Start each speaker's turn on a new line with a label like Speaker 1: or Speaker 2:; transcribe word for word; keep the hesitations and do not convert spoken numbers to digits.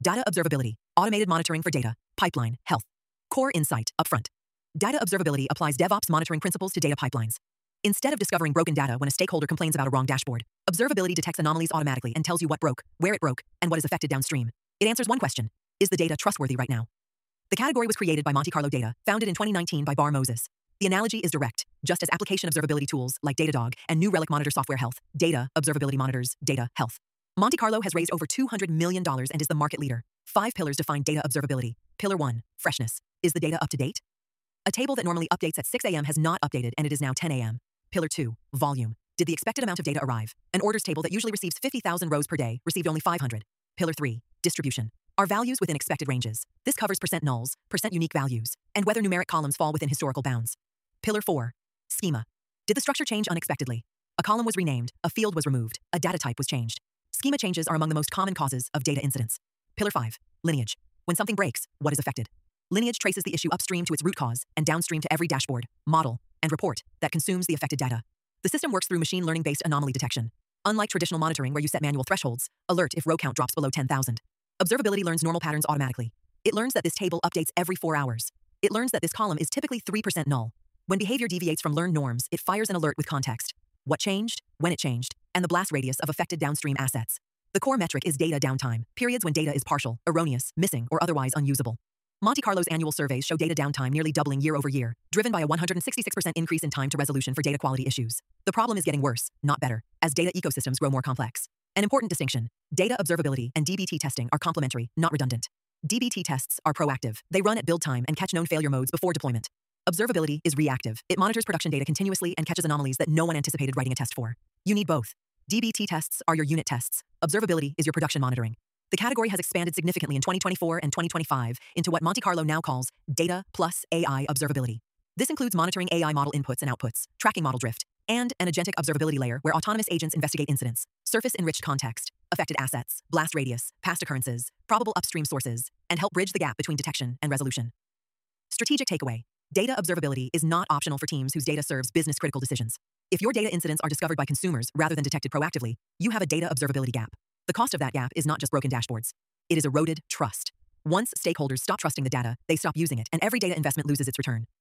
Speaker 1: Data observability, automated monitoring for data, pipeline, health. Core insight, upfront. Data observability applies DevOps monitoring principles to data pipelines. Instead of discovering broken data when a stakeholder complains about a wrong dashboard, observability detects anomalies automatically and tells you what broke, where it broke, and what is affected downstream. It answers one question: is the data trustworthy right now? The category was created by Monte Carlo Data, founded in twenty nineteen by Bar Moses. The analogy is direct, just as application observability tools like Datadog and New Relic monitor software health, data observability monitors data health. Monte Carlo has raised over two hundred million dollars and is the market leader. Five pillars define data observability. Pillar one, freshness. Is the data up to date? A table that normally updates at six a m has not updated and it is now ten a m Pillar two, volume. Did the expected amount of data arrive? An orders table that usually receives fifty thousand rows per day received only five hundred. Pillar three, distribution. Are values within expected ranges? This covers percent nulls, percent unique values, and whether numeric columns fall within historical bounds. Pillar four, schema. Did the structure change unexpectedly? A column was renamed, a field was removed, a data type was changed. Schema changes are among the most common causes of data incidents. Pillar five, lineage. When something breaks, what is affected? Lineage traces the issue upstream to its root cause and downstream to every dashboard, model, and report that consumes the affected data. The system works through machine learning-based anomaly detection. Unlike traditional monitoring where you set manual thresholds, alert if row count drops below ten thousand. Observability learns normal patterns automatically. It learns that this table updates every four hours. It learns that this column is typically three percent null. When behavior deviates from learned norms, it fires an alert with context. What changed, when it changed, and the blast radius of affected downstream assets. The core metric is data downtime, periods when data is partial, erroneous, missing, or otherwise unusable. Monte Carlo's annual surveys show data downtime nearly doubling year over year, driven by a one hundred sixty-six percent increase in time to resolution for data quality issues. The problem is getting worse, not better, as data ecosystems grow more complex. An important distinction: data observability and D B T testing are complementary, not redundant. D B T tests are proactive. They run at build time and catch known failure modes before deployment. Observability is reactive. It monitors production data continuously and catches anomalies that no one anticipated writing a test for. You need both. D B T tests are your unit tests. Observability is your production monitoring. The category has expanded significantly in twenty twenty-four and twenty twenty-five into what Monte Carlo now calls data plus A I observability. This includes monitoring A I model inputs and outputs, tracking model drift, and an agentic observability layer where autonomous agents investigate incidents, surface-enriched context, affected assets, blast radius, past occurrences, probable upstream sources, and help bridge the gap between detection and resolution. Strategic takeaway: data observability is not optional for teams whose data serves business-critical decisions. If your data incidents are discovered by consumers rather than detected proactively, you have a data observability gap. The cost of that gap is not just broken dashboards. It is eroded trust. Once stakeholders stop trusting the data, they stop using it, and every data investment loses its return.